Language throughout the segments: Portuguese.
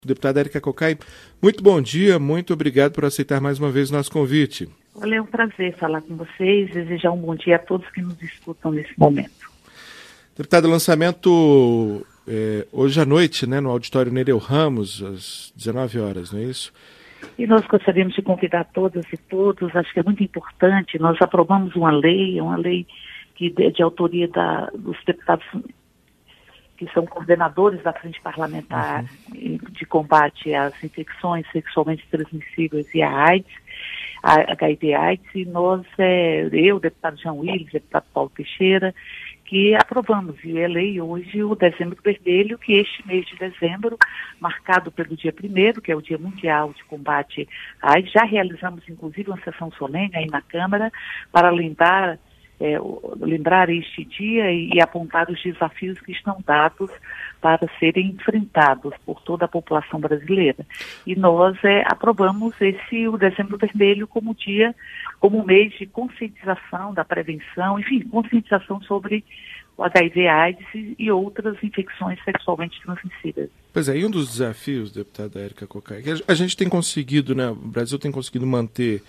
Deputada Érica Cocai, muito bom dia, muito obrigado por aceitar mais uma vez o nosso convite. Olha, é um prazer falar com vocês, desejar um bom dia a todos que nos escutam nesse momento. Deputada, lançamento hoje à noite, né, no auditório Nereu Ramos, às 19 horas, não é isso? E nós gostaríamos de convidar todas e todos, acho que é muito importante, nós aprovamos uma lei que de autoria dos deputados que são coordenadores da Frente Parlamentar de combate às infecções sexualmente transmissíveis e a AIDS, a HIV/AIDS, e nós, eu, deputado Jean Willis, deputado Paulo Teixeira, que aprovamos e é lei hoje o Dezembro Vermelho, que este mês de dezembro, marcado pelo dia 1º, que é o Dia Mundial de Combate à AIDS, já realizamos inclusive uma sessão solene aí na Câmara para lembrar este dia e apontar os desafios que estão dados para serem enfrentados por toda a população brasileira. E nós aprovamos o Dezembro Vermelho como mês de conscientização da prevenção, enfim, conscientização sobre o HIV/AIDS e outras infecções sexualmente transmissíveis. Pois é, e um dos desafios, deputada Érica Cocai, que a gente tem conseguido, né, o Brasil tem conseguido manter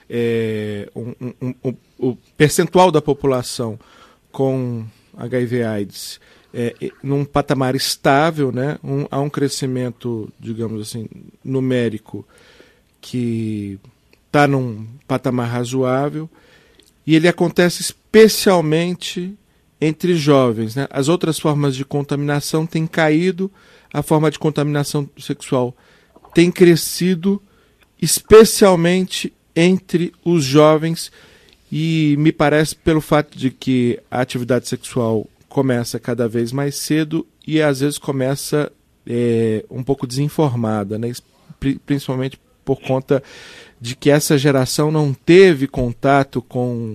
o percentual da população com HIV/AIDS num patamar estável, né? Há um crescimento, digamos assim, numérico que está num patamar razoável, e ele acontece especialmente entre jovens, né? As outras formas de contaminação têm caído, a forma de contaminação sexual tem crescido, especialmente entre os jovens, e me parece pelo fato de que a atividade sexual começa cada vez mais cedo e às vezes começa um pouco desinformada, né? Principalmente por conta de que essa geração não teve contato com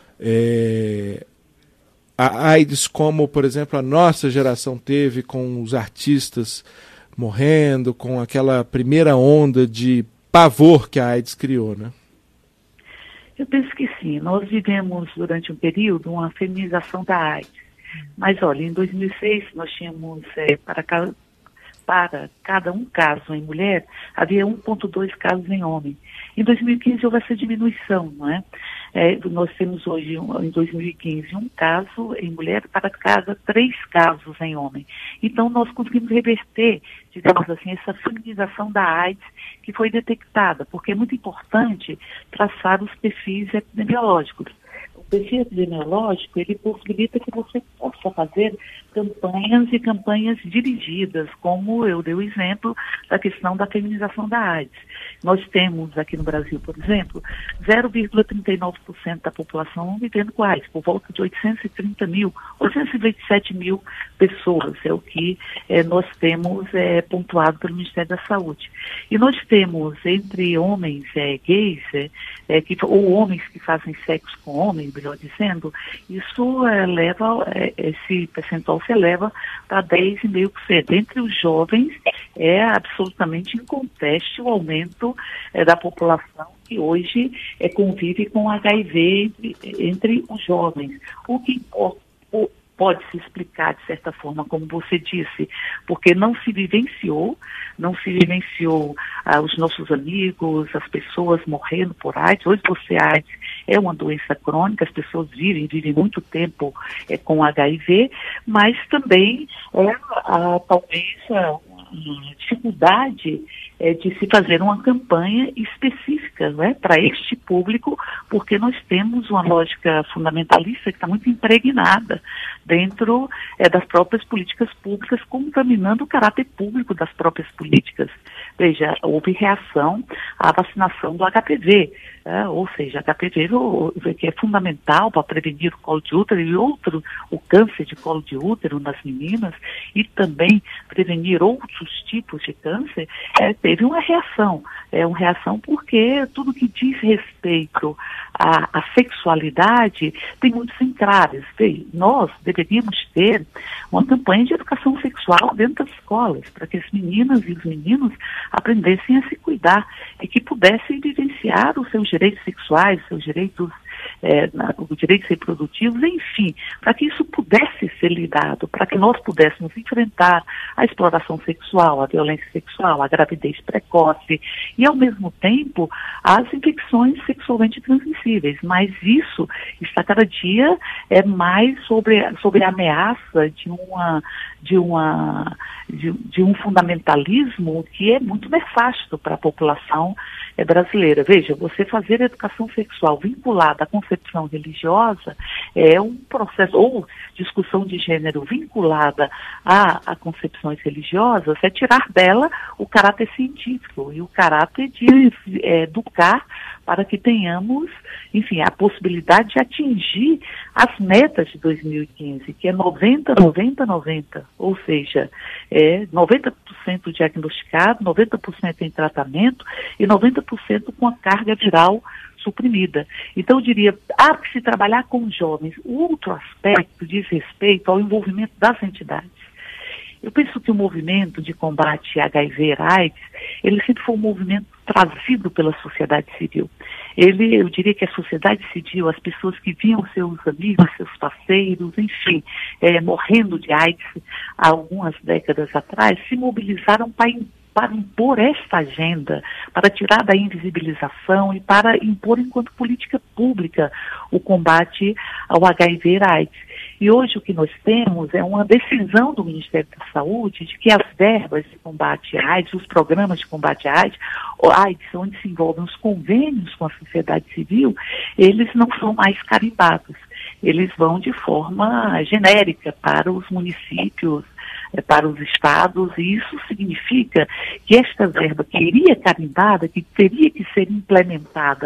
a AIDS como, por exemplo, a nossa geração teve, com os artistas morrendo, com aquela primeira onda de pavor que a AIDS criou, né? Eu penso que sim. Nós vivemos durante um período uma feminização da AIDS. Mas, olha, em 2006 nós tínhamos, para cada um caso em mulher, havia 1,2 casos em homem. Em 2015 houve essa diminuição, não é? Nós temos hoje, em 2015, um caso em mulher para cada 3 casos em homem. Então, nós conseguimos reverter, digamos assim, essa feminização da AIDS que foi detectada, porque é muito importante traçar os perfis epidemiológicos. O perfil epidemiológico, ele possibilita que você possa fazer campanhas dirigidas, como eu dei o exemplo da questão da feminização da AIDS. Nós temos aqui no Brasil, por exemplo, 0,39% da população vivendo com AIDS, por volta de 827 mil pessoas, é o que nós temos pontuado pelo Ministério da Saúde. E nós temos entre homens gays, ou homens que fazem sexo com homens, melhor dizendo, isso esse percentual se eleva para 10,5%. Entre os jovens é absolutamente inconteste o aumento da população que hoje convive com HIV entre os jovens. O que pode se explicar, de certa forma, como você disse, porque não se vivenciou os nossos amigos, as pessoas morrendo por AIDS. Hoje AIDS é uma doença crônica, as pessoas vivem muito tempo com HIV, mas também talvez uma dificuldade de se fazer uma campanha específica, né, para este público, porque nós temos uma lógica fundamentalista que está muito impregnada dentro das próprias políticas públicas, contaminando o caráter público das próprias políticas. Veja, houve reação à vacinação do HPV, ou seja, HPV que é fundamental para prevenir o colo de útero e o câncer de colo de útero nas meninas, e também prevenir outros tipos de câncer, teve uma reação. Uma reação porque tudo que diz respeito à sexualidade tem muitos entraves. Nós deveríamos ter uma campanha de educação sexual dentro das escolas, para que as meninas e os meninos aprendessem a se cuidar e que pudessem vivenciar os seus direitos sexuais, os seus direitos os direitos reprodutivos, enfim, para que isso pudesse ser lidado, para que nós pudéssemos enfrentar a exploração sexual, a violência sexual, a gravidez precoce e, ao mesmo tempo, as infecções sexualmente transmissíveis. Mas isso está cada dia mais sobre a ameaça de um fundamentalismo que é muito nefasto para a população brasileira. Veja, você fazer educação sexual vinculada à concepção religiosa é um processo, ou discussão de gênero vinculada a concepções religiosas, é tirar dela o caráter científico e o caráter de educar para que tenhamos, enfim, a possibilidade de atingir as metas de 2015, que é 90, 90, 90, ou seja, 90% diagnosticado, 90% em tratamento e 90% com a carga viral suprimida. Então, eu diria, há que se trabalhar com os jovens. O outro aspecto diz respeito ao envolvimento das entidades. Eu penso que o movimento de combate a HIV e AIDS, ele sempre foi um movimento trazido pela sociedade civil. Eu diria que a sociedade civil, as pessoas que viam seus amigos, seus parceiros, enfim, morrendo de AIDS há algumas décadas atrás, se mobilizaram para impor esta agenda, para tirar da invisibilização e para impor enquanto política pública o combate ao HIV e AIDS. E hoje o que nós temos é uma decisão do Ministério da Saúde de que as verbas de combate à AIDS, os programas de combate à AIDS, onde se envolvem os convênios com a sociedade civil, eles não são mais carimbados. Eles vão de forma genérica para os municípios, para os estados, e isso significa que esta verba que iria carimbada, que teria que ser implementada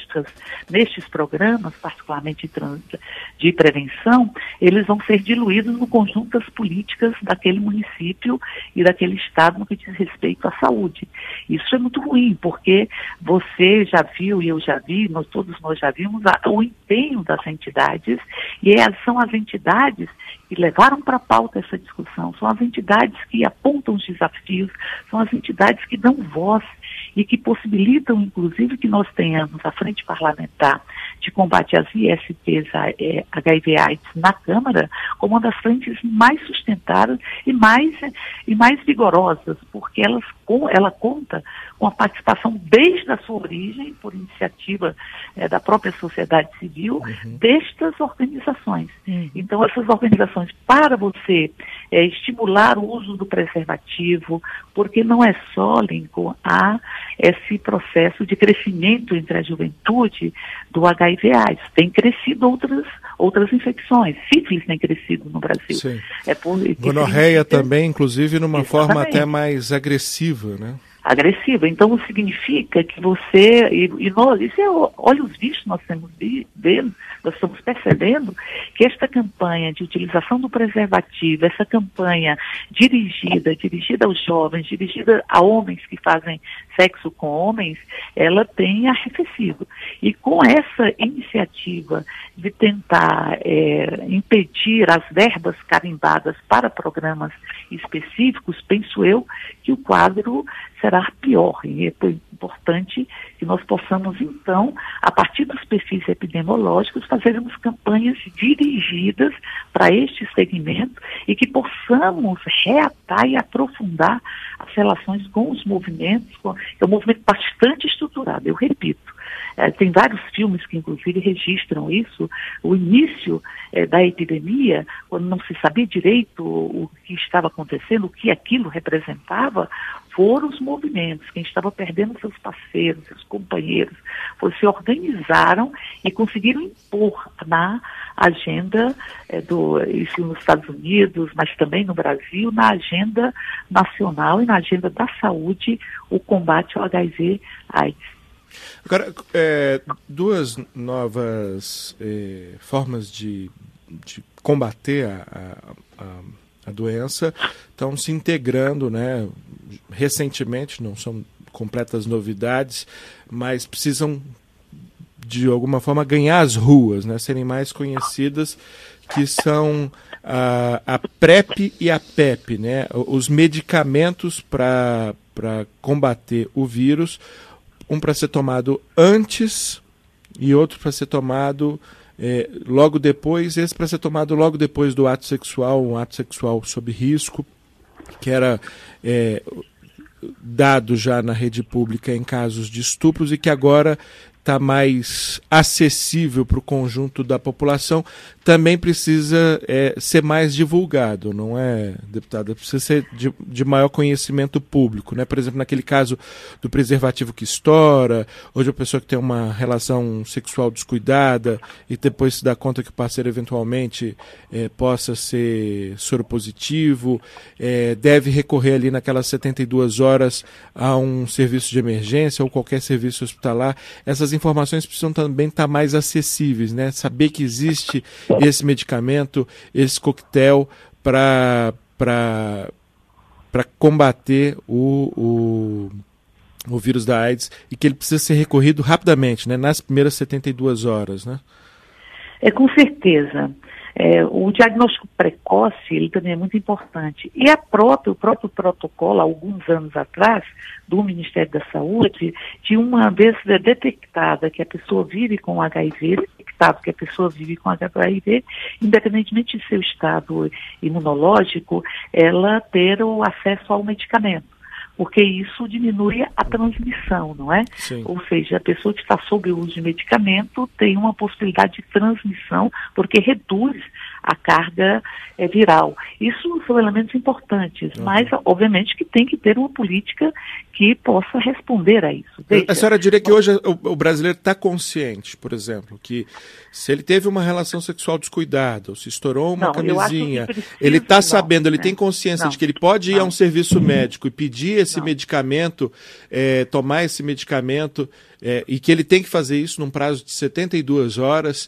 nestes programas, particularmente de prevenção, eles vão ser diluídos no conjunto das políticas daquele município e daquele estado no que diz respeito à saúde. Isso é muito ruim, porque você já viu e eu já vi, todos nós já vimos o empenho das entidades, e são as entidades que levaram para a pauta essa discussão, são as entidades que apontam os desafios, são as entidades que dão voz e que possibilitam, inclusive, que nós tenhamos a frente parlamentar de combate às ISTs, HIV/AIDS na Câmara, como uma das frentes mais sustentáveis e mais vigorosas, porque ela conta com a participação desde a sua origem, por iniciativa da própria sociedade civil, destas organizações. Então, essas organizações, para você estimular o uso do preservativo, porque não é só, Lincoln, há esse processo de crescimento entre a juventude do HIV/AIDS. Tem crescido outras infecções. Sífilis tem crescido no Brasil. Sim. Gonorreia também, inclusive, numa forma até mais agressiva, né? Agressiva. Então, significa que você, isso é olhos vistos, nós estamos percebendo que esta campanha de utilização do preservativo, essa campanha dirigida aos jovens, dirigida a homens que fazem sexo com homens, ela tem arrefecido. E com essa iniciativa de tentar impedir as verbas carimbadas para programas específicos, penso eu que o quadro será pior, e é importante que nós possamos, então, a partir dos perfis epidemiológicos, fazermos campanhas dirigidas para este segmento e que possamos reatar e aprofundar as relações com os movimentos, é um movimento bastante estruturado, eu repito. Tem vários filmes que, inclusive, registram isso. O início da epidemia, quando não se sabia direito o que estava acontecendo, o que aquilo representava, foram os movimentos. Quem estava perdendo seus parceiros, seus companheiros, se organizaram e conseguiram impor na agenda, isso nos Estados Unidos, mas também no Brasil, na agenda nacional e na agenda da saúde, o combate ao HIV/AIDS. Agora, duas novas formas de combater a doença estão se integrando, né, recentemente, não são completas novidades, mas precisam, de alguma forma, ganhar as ruas, né, serem mais conhecidas, que são a PrEP e a PEP, né, os medicamentos para combater o vírus, um para ser tomado antes e outro para ser tomado logo depois, esse para ser tomado logo depois do ato sexual, um ato sexual sob risco, que era dado já na rede pública em casos de estupros e que agora está mais acessível para o conjunto da população, também precisa ser mais divulgado, não é, deputada? Precisa ser de maior conhecimento público, né? Por exemplo, naquele caso do preservativo que estoura, ou de uma pessoa que tem uma relação sexual descuidada e depois se dá conta que o parceiro eventualmente possa ser soropositivo, deve recorrer ali naquelas 72 horas a um serviço de emergência ou qualquer serviço hospitalar. Essas informações precisam também estar mais acessíveis, né? Saber que existe esse medicamento, esse coquetel para combater o vírus da AIDS e que ele precisa ser recorrido rapidamente, né? Nas primeiras 72 horas, né? Com certeza. O diagnóstico precoce, ele também é muito importante. E o próprio protocolo, alguns anos atrás, do Ministério da Saúde, de uma vez detectada que a pessoa vive com HIV, detectado que a pessoa vive com HIV, independentemente de seu estado imunológico, ela ter o acesso ao medicamento. Porque isso diminui a transmissão, não é? Sim. Ou seja, a pessoa que está sob o uso de medicamento tem uma possibilidade de transmissão, porque reduz a carga viral. Isso são elementos importantes, mas obviamente que tem que ter uma política que possa responder a isso. A senhora diria que hoje o brasileiro está consciente, por exemplo, que se ele teve uma relação sexual descuidada, ou se estourou uma camisinha, ele está sabendo, ele tem consciência de que ele pode ir a um serviço médico e pedir esse medicamento, tomar esse medicamento, e que ele tem que fazer isso num prazo de 72 horas.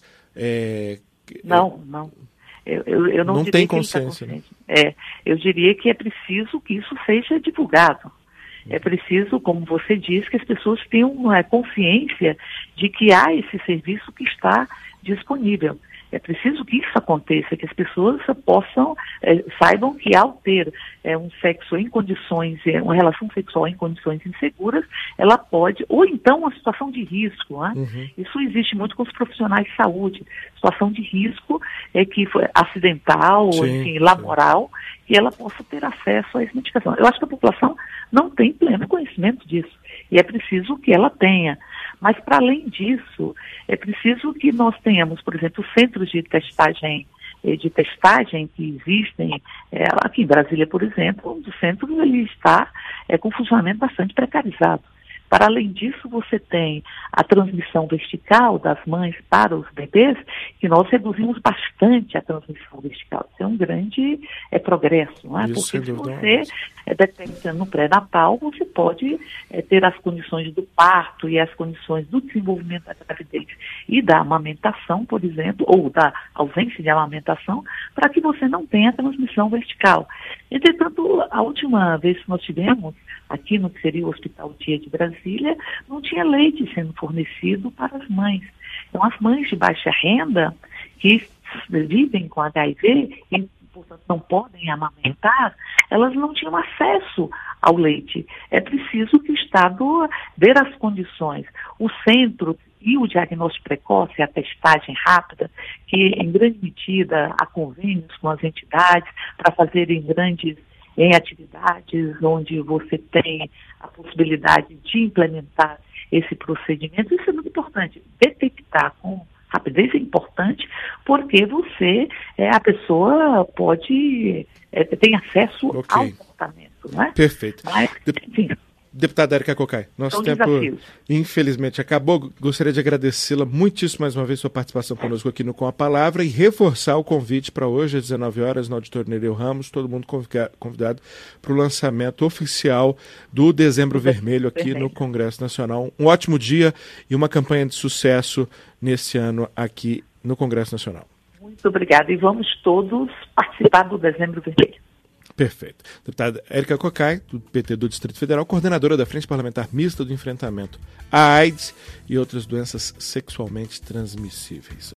Não. Eu não diria tem que consciência. Né? Eu diria que é preciso que isso seja divulgado. É preciso, como você diz, que as pessoas tenham consciência de que há esse serviço que está disponível. É preciso que isso aconteça, que as pessoas saibam que ao ter um sexo em condições, uma relação sexual em condições inseguras, ela pode, ou então uma situação de risco, né? Isso existe muito com os profissionais de saúde, situação de risco que foi acidental, ou enfim, laboral, que ela possa ter acesso a essa medicação. Eu acho que a população não tem pleno conhecimento disso, e é preciso que ela tenha. Mas, para além disso, é preciso que nós tenhamos, por exemplo, centros de testagem que existem. Aqui em Brasília, por exemplo, um dos centros ele está com funcionamento bastante precarizado. Para além disso, você tem a transmissão vertical das mães para os bebês, que nós reduzimos bastante a transmissão vertical. Isso é um grande progresso, não é? Porque se você detecta no pré-natal, você pode ter as condições do parto e as condições do desenvolvimento da gravidez e da amamentação, por exemplo, ou da ausência de amamentação, para que você não tenha transmissão vertical. Entretanto, a última vez que nós tivemos, aqui no que seria o Hospital Dia de Brasília, não tinha leite sendo fornecido para as mães. Então, as mães de baixa renda, que vivem com HIV e, portanto, não podem amamentar, elas não tinham acesso ao leite. É preciso que o Estado dê as condições. O centro e o diagnóstico precoce, a testagem rápida, que em grande medida há convênios com as entidades para fazerem em atividades onde você tem a possibilidade de implementar esse procedimento. Isso é muito importante. Detectar com rapidez é importante, porque a pessoa tem acesso ao tratamento, não é? Perfeito. Mas, enfim, Deputada Érica Cocai, nosso tempo infelizmente acabou. Gostaria de agradecê-la muitíssimo mais uma vez sua participação conosco aqui no Com a Palavra e reforçar o convite para hoje às 19 horas no Auditório Nereu Ramos, todo mundo convidado para o lançamento oficial do Dezembro Vermelho aqui no Congresso Nacional. Um ótimo dia e uma campanha de sucesso nesse ano aqui no Congresso Nacional. Muito obrigada e vamos todos participar do Dezembro Vermelho. Perfeito. Deputada Érica Cocai, do PT do Distrito Federal, coordenadora da Frente Parlamentar Mista do Enfrentamento à AIDS e outras doenças sexualmente transmissíveis.